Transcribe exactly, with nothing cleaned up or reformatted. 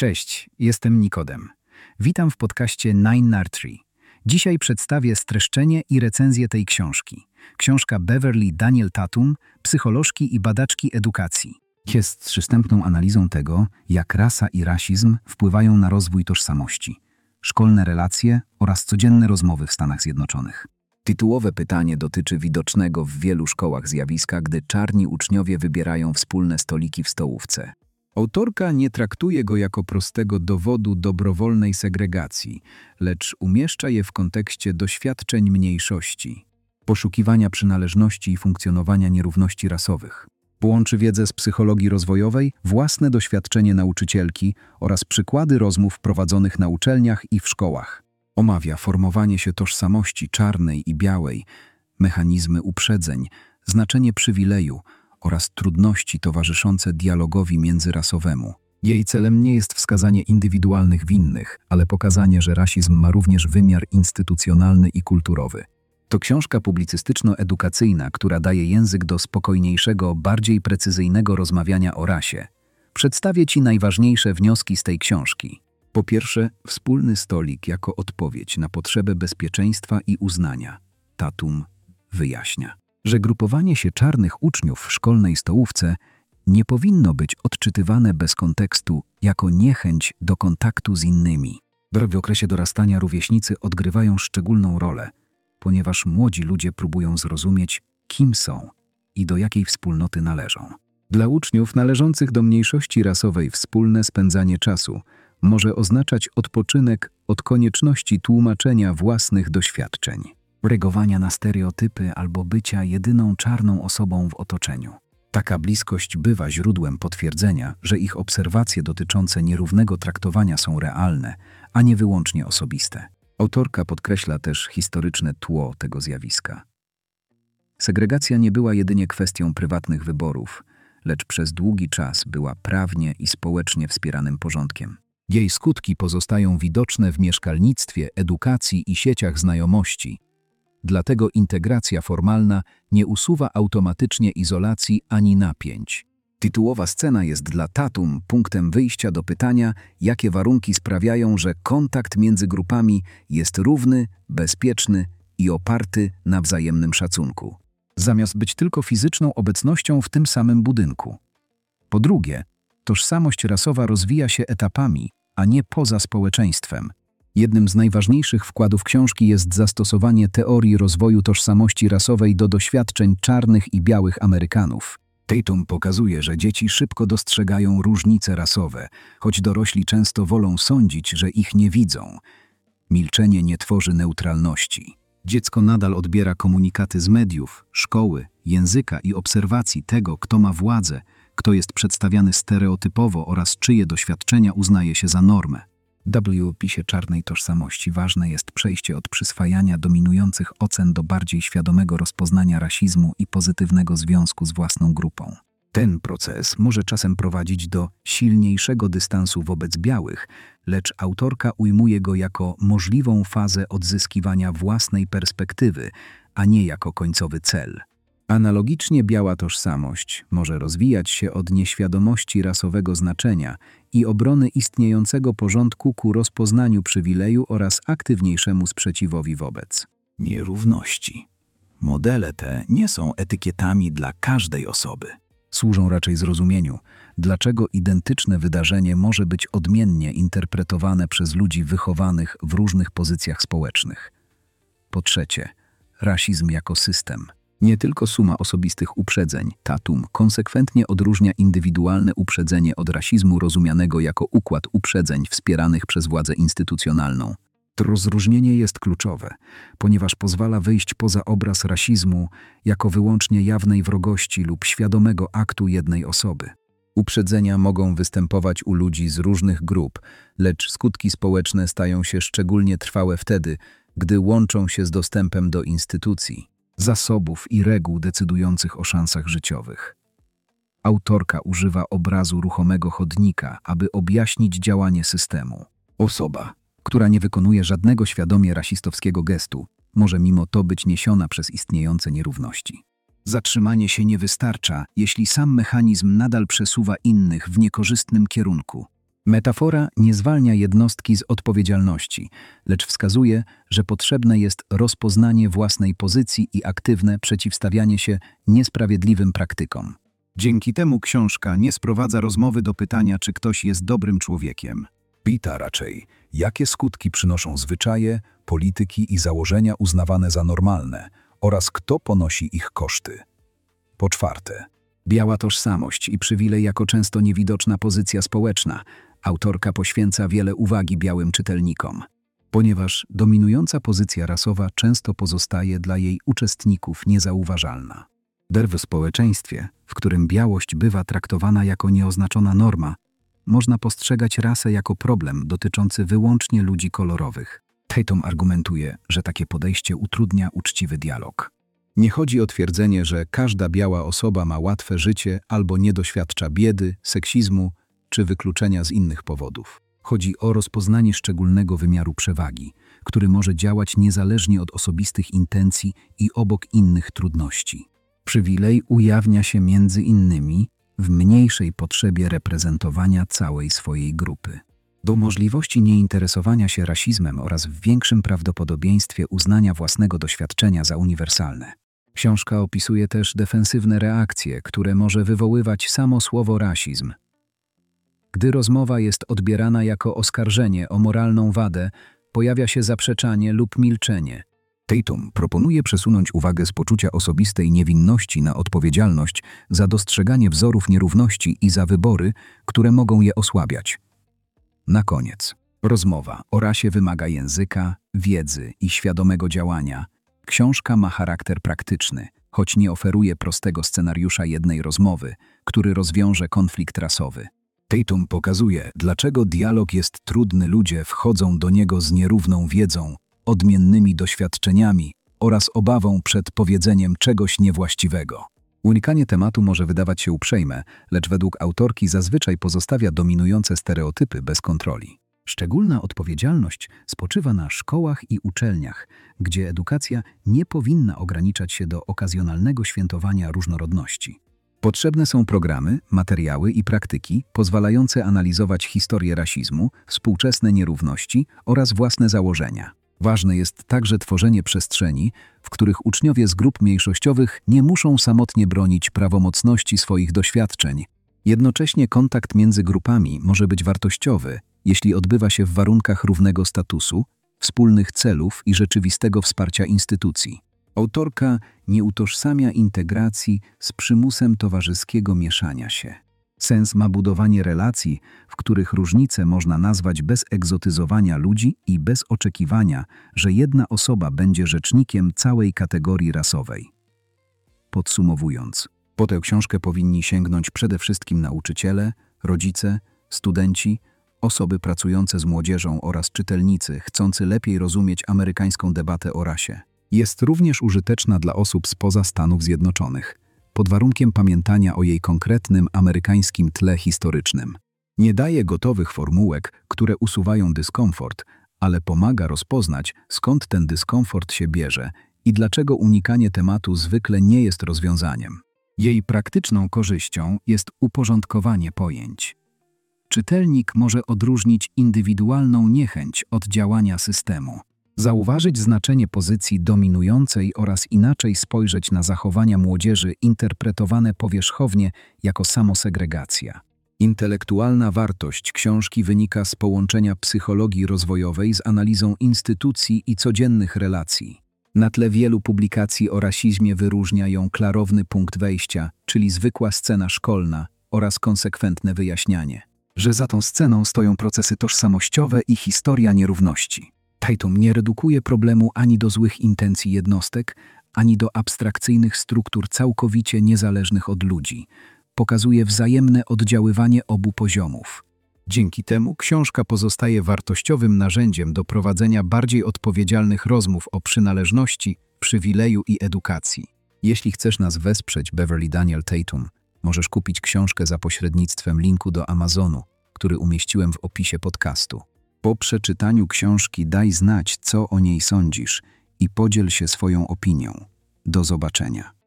Cześć, jestem Nikodem. Witam w podcaście Nine Nartree. Dzisiaj przedstawię streszczenie i recenzję tej książki. Książka Beverly Daniel Tatum, psycholożki i badaczki edukacji. Jest przystępną analizą tego, jak rasa i rasizm wpływają na rozwój tożsamości, szkolne relacje oraz codzienne rozmowy w Stanach Zjednoczonych. Tytułowe pytanie dotyczy widocznego w wielu szkołach zjawiska, gdy czarni uczniowie wybierają wspólne stoliki w stołówce. Autorka nie traktuje go jako prostego dowodu dobrowolnej segregacji, lecz umieszcza je w kontekście doświadczeń mniejszości, poszukiwania przynależności i funkcjonowania nierówności rasowych. Połączy wiedzę z psychologii rozwojowej, własne doświadczenie nauczycielki oraz przykłady rozmów prowadzonych na uczelniach i w szkołach. Omawia formowanie się tożsamości czarnej i białej, mechanizmy uprzedzeń, znaczenie przywileju oraz trudności towarzyszące dialogowi międzyrasowemu. Jej celem nie jest wskazanie indywidualnych winnych, ale pokazanie, że rasizm ma również wymiar instytucjonalny i kulturowy. To książka publicystyczno-edukacyjna, która daje język do spokojniejszego, bardziej precyzyjnego rozmawiania o rasie. Przedstawię Ci najważniejsze wnioski z tej książki. Po pierwsze, wspólny stolik jako odpowiedź na potrzebę bezpieczeństwa i uznania. Tatum wyjaśnia, że grupowanie się czarnych uczniów w szkolnej stołówce nie powinno być odczytywane bez kontekstu jako niechęć do kontaktu z innymi. W okresie dorastania rówieśnicy odgrywają szczególną rolę, ponieważ młodzi ludzie próbują zrozumieć, kim są i do jakiej wspólnoty należą. Dla uczniów należących do mniejszości rasowej wspólne spędzanie czasu może oznaczać odpoczynek od konieczności tłumaczenia własnych doświadczeń, reagowania na stereotypy albo bycia jedyną czarną osobą w otoczeniu. Taka bliskość bywa źródłem potwierdzenia, że ich obserwacje dotyczące nierównego traktowania są realne, a nie wyłącznie osobiste. Autorka podkreśla też historyczne tło tego zjawiska. Segregacja nie była jedynie kwestią prywatnych wyborów, lecz przez długi czas była prawnie i społecznie wspieranym porządkiem. Jej skutki pozostają widoczne w mieszkalnictwie, edukacji i sieciach znajomości. Dlatego integracja formalna nie usuwa automatycznie izolacji ani napięć. Tytułowa scena jest dla Tatum punktem wyjścia do pytania, jakie warunki sprawiają, że kontakt między grupami jest równy, bezpieczny i oparty na wzajemnym szacunku, zamiast być tylko fizyczną obecnością w tym samym budynku. Po drugie, tożsamość rasowa rozwija się etapami, a nie poza społeczeństwem. Jednym z najważniejszych wkładów książki jest zastosowanie teorii rozwoju tożsamości rasowej do doświadczeń czarnych i białych Amerykanów. Tatum pokazuje, że dzieci szybko dostrzegają różnice rasowe, choć dorośli często wolą sądzić, że ich nie widzą. Milczenie nie tworzy neutralności. Dziecko nadal odbiera komunikaty z mediów, szkoły, języka i obserwacji tego, kto ma władzę, kto jest przedstawiany stereotypowo oraz czyje doświadczenia uznaje się za normę. W opisie czarnej tożsamości ważne jest przejście od przyswajania dominujących ocen do bardziej świadomego rozpoznania rasizmu i pozytywnego związku z własną grupą. Ten proces może czasem prowadzić do silniejszego dystansu wobec białych, lecz autorka ujmuje go jako możliwą fazę odzyskiwania własnej perspektywy, a nie jako końcowy cel. Analogicznie biała tożsamość może rozwijać się od nieświadomości rasowego znaczenia i obrony istniejącego porządku ku rozpoznaniu przywileju oraz aktywniejszemu sprzeciwowi wobec nierówności. Modele te nie są etykietami dla każdej osoby. Służą raczej zrozumieniu, dlaczego identyczne wydarzenie może być odmiennie interpretowane przez ludzi wychowanych w różnych pozycjach społecznych. Po trzecie, rasizm jako system. Nie tylko suma osobistych uprzedzeń. Tatum konsekwentnie odróżnia indywidualne uprzedzenie od rasizmu rozumianego jako układ uprzedzeń wspieranych przez władzę instytucjonalną. To rozróżnienie jest kluczowe, ponieważ pozwala wyjść poza obraz rasizmu jako wyłącznie jawnej wrogości lub świadomego aktu jednej osoby. Uprzedzenia mogą występować u ludzi z różnych grup, lecz skutki społeczne stają się szczególnie trwałe wtedy, gdy łączą się z dostępem do instytucji, zasobów i reguł decydujących o szansach życiowych. Autorka używa obrazu ruchomego chodnika, aby objaśnić działanie systemu. Osoba, która nie wykonuje żadnego świadomie rasistowskiego gestu, może mimo to być niesiona przez istniejące nierówności. Zatrzymanie się nie wystarcza, jeśli sam mechanizm nadal przesuwa innych w niekorzystnym kierunku. Metafora nie zwalnia jednostki z odpowiedzialności, lecz wskazuje, że potrzebne jest rozpoznanie własnej pozycji i aktywne przeciwstawianie się niesprawiedliwym praktykom. Dzięki temu książka nie sprowadza rozmowy do pytania, czy ktoś jest dobrym człowiekiem. Pyta raczej, jakie skutki przynoszą zwyczaje, polityki i założenia uznawane za normalne oraz kto ponosi ich koszty. Po czwarte, biała tożsamość i przywilej jako często niewidoczna pozycja społeczna. Autorka poświęca wiele uwagi białym czytelnikom, ponieważ dominująca pozycja rasowa często pozostaje dla jej uczestników niezauważalna. W społeczeństwie, w którym białość bywa traktowana jako nieoznaczona norma, można postrzegać rasę jako problem dotyczący wyłącznie ludzi kolorowych. Tatum argumentuje, że takie podejście utrudnia uczciwy dialog. Nie chodzi o twierdzenie, że każda biała osoba ma łatwe życie albo nie doświadcza biedy, seksizmu czy wykluczenia z innych powodów. Chodzi o rozpoznanie szczególnego wymiaru przewagi, który może działać niezależnie od osobistych intencji i obok innych trudności. Przywilej ujawnia się między innymi w mniejszej potrzebie reprezentowania całej swojej grupy, do możliwości nieinteresowania się rasizmem oraz w większym prawdopodobieństwie uznania własnego doświadczenia za uniwersalne. Książka opisuje też defensywne reakcje, które może wywoływać samo słowo rasizm. Gdy rozmowa jest odbierana jako oskarżenie o moralną wadę, pojawia się zaprzeczanie lub milczenie. Tatum proponuje przesunąć uwagę z poczucia osobistej niewinności na odpowiedzialność za dostrzeganie wzorów nierówności i za wybory, które mogą je osłabiać. Na koniec, rozmowa o rasie wymaga języka, wiedzy i świadomego działania. Książka ma charakter praktyczny, choć nie oferuje prostego scenariusza jednej rozmowy, który rozwiąże konflikt rasowy. Tatum pokazuje, dlaczego dialog jest trudny. Ludzie wchodzą do niego z nierówną wiedzą, odmiennymi doświadczeniami oraz obawą przed powiedzeniem czegoś niewłaściwego. Unikanie tematu może wydawać się uprzejme, lecz według autorki zazwyczaj pozostawia dominujące stereotypy bez kontroli. Szczególna odpowiedzialność spoczywa na szkołach i uczelniach, gdzie edukacja nie powinna ograniczać się do okazjonalnego świętowania różnorodności. Potrzebne są programy, materiały i praktyki pozwalające analizować historię rasizmu, współczesne nierówności oraz własne założenia. Ważne jest także tworzenie przestrzeni, w których uczniowie z grup mniejszościowych nie muszą samotnie bronić prawomocności swoich doświadczeń. Jednocześnie kontakt między grupami może być wartościowy, jeśli odbywa się w warunkach równego statusu, wspólnych celów i rzeczywistego wsparcia instytucji. Autorka nie utożsamia integracji z przymusem towarzyskiego mieszania się. Sens ma budowanie relacji, w których różnice można nazwać bez egzotyzowania ludzi i bez oczekiwania, że jedna osoba będzie rzecznikiem całej kategorii rasowej. Podsumowując, po tę książkę powinni sięgnąć przede wszystkim nauczyciele, rodzice, studenci, osoby pracujące z młodzieżą oraz czytelnicy chcący lepiej rozumieć amerykańską debatę o rasie. Jest również użyteczna dla osób spoza Stanów Zjednoczonych, pod warunkiem pamiętania o jej konkretnym amerykańskim tle historycznym. Nie daje gotowych formułek, które usuwają dyskomfort, ale pomaga rozpoznać, skąd ten dyskomfort się bierze i dlaczego unikanie tematu zwykle nie jest rozwiązaniem. Jej praktyczną korzyścią jest uporządkowanie pojęć. Czytelnik może odróżnić indywidualną niechęć od działania systemu, zauważyć znaczenie pozycji dominującej oraz inaczej spojrzeć na zachowania młodzieży interpretowane powierzchownie jako samosegregacja. Intelektualna wartość książki wynika z połączenia psychologii rozwojowej z analizą instytucji i codziennych relacji. Na tle wielu publikacji o rasizmie wyróżnia ją klarowny punkt wejścia, czyli zwykła scena szkolna oraz konsekwentne wyjaśnianie, że za tą sceną stoją procesy tożsamościowe i historia nierówności. Tatum nie redukuje problemu ani do złych intencji jednostek, ani do abstrakcyjnych struktur całkowicie niezależnych od ludzi. Pokazuje wzajemne oddziaływanie obu poziomów. Dzięki temu książka pozostaje wartościowym narzędziem do prowadzenia bardziej odpowiedzialnych rozmów o przynależności, przywileju i edukacji. Jeśli chcesz nas wesprzeć, Beverly Daniel Tatum, możesz kupić książkę za pośrednictwem linku do Amazonu, który umieściłem w opisie podcastu. Po przeczytaniu książki daj znać, co o niej sądzisz i podziel się swoją opinią. Do zobaczenia.